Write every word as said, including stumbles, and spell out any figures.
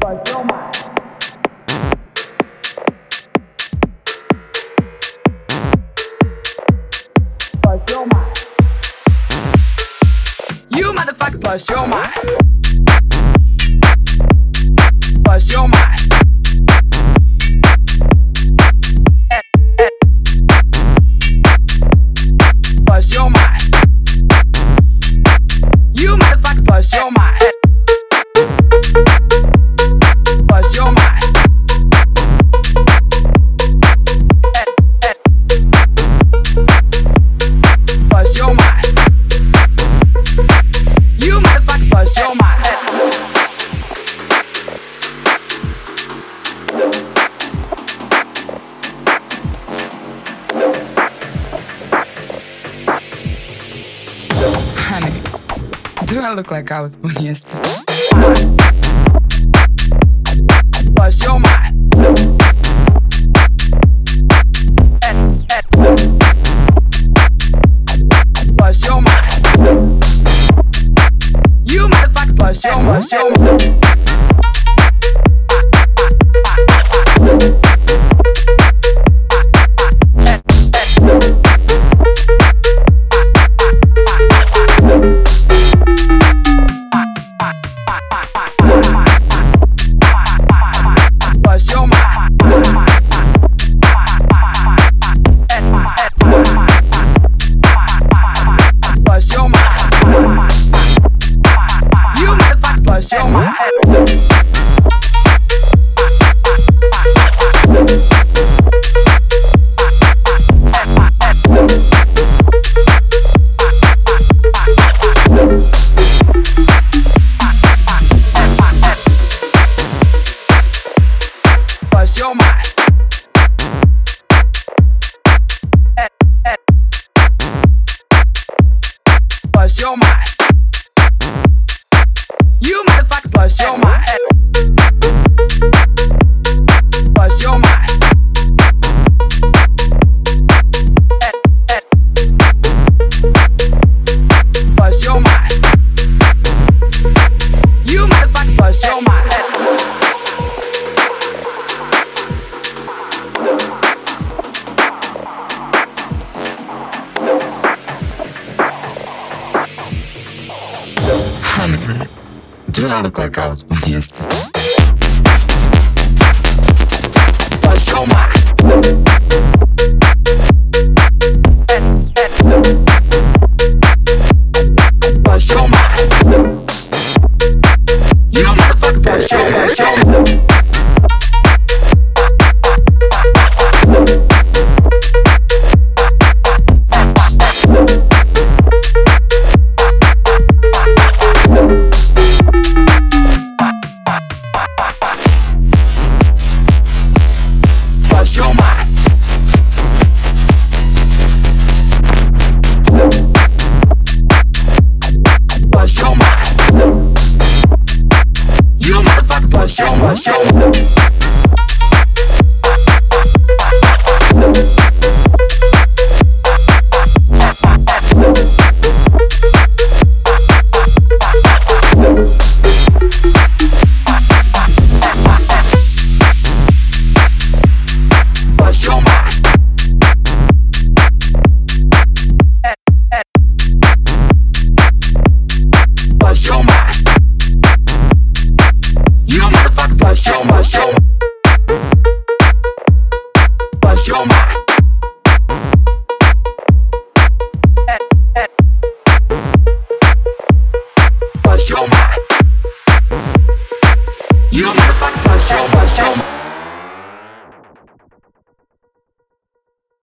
Bust your mind. Bust your mind. You motherfuckers bust your mind. Bust your mind. Eh, eh. Bust your mind. You motherfuckers bust your mind. Bust your mind. Eh, eh. Bust your mind. You motherfuckers bust your mind. Honey, do I look like I was born yesterday? Bust your mind. Eh, eh. Bust your mind. You motherfuckers bust your mind. Bust your mind. Bust your mind. Bust your mind. Eh, eh. Bust your mind. You motherfuckers bust your mind. Bust your mind. Eh, eh. Bust your mind. You motherfuckers bust your mind. Honey, do I look like I was born yesterday? Bust your mind. Eh, eh. Bust your mind. You motherfuckers bust your mind. Bust your mind. Bust your mind. Bust your mind. You motherfuckers bust your mind. Bust your mind. Bust your mind. Eh, eh. Bust your mind. You motherfuckers bust your mind. Bust your mind. Eh, eh. Bust your mind. You motherfuckers bust your mind.